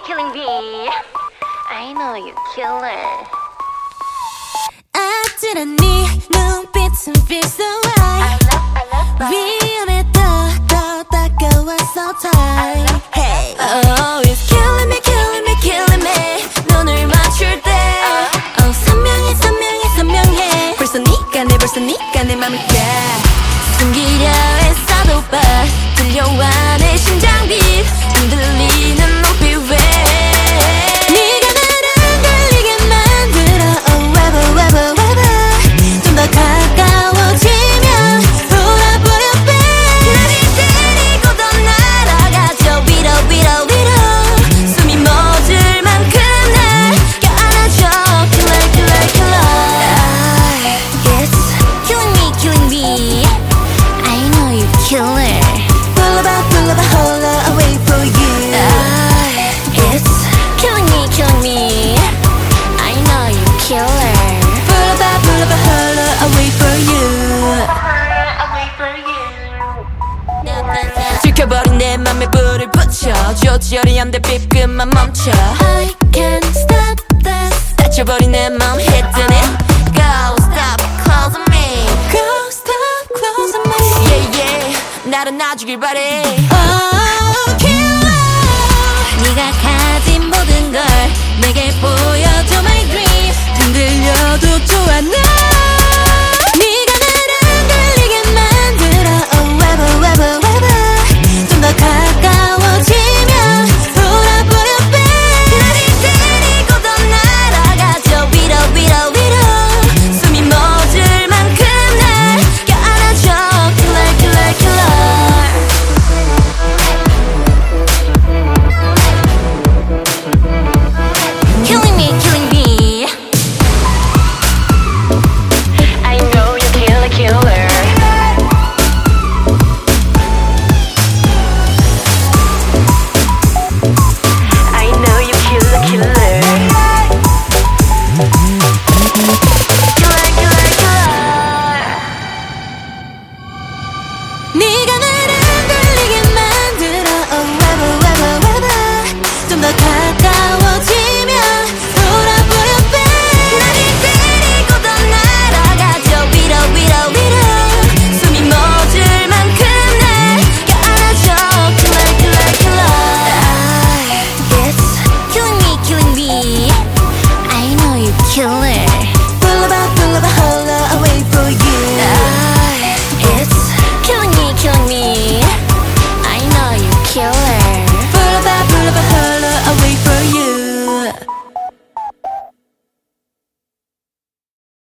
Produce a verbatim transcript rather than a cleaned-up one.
killing me. I know you killer. 아찔한 네 눈빛은 feel so right. 위험해 더, 더 다가와 so tight. Hey, oh, it's killing me, killing me, killing me. 눈을 맞출 때 oh, 선명해, 선명해, 선명해. 벌써 네가 내, 벌써 네가 내 맘을 깨. 숨기려 애써도 봐. 들려와 내 심장빛 흔들리는 높이 왜 네가 나를 걸리게 만들어. Oh, ever, ever, ever. 좀 더 가까워지면 돌아버려 babe. 나를 데리고 더 날아가죠 위로 위로 위로. 숨이 멎을 만큼 날 껴안아줘. Killer, killer, killer. It's killing me, killing me. I know you killer. Pull up, pull up, hold up, I wait for you. It's killing me, killing me. I know you killer. Pull up, pull up, hold up, I wait for you. 지켜버린 내 맘에 불을 붙여. 조절이 안 돼 삐끔만 멈춰. I can't stop this. 다쳐버린 내 맘 hitting it. Go stop closing me. Go stop closing me. Yeah yeah 나를 놔주길 바래. Oh killer. 네가 가진 모든 걸 내게 보여줘 my dream. 흔들려도 좋아 나. 네가 나를 걸리게 만들어. Oh ever ever ever. 좀 더 가까워지면 돌아버려 babe. 나를 데리고 더 날아가죠 위로 위로 위로. 숨이 멎을 만큼 날 껴안아줘. Killer killer killer. Killing me, killing me. I know you killer, killer. I know you killer, killer. Killer, killer, killer. 네가 나를 걸리게 만들어. Oh ever ever ever. 좀 더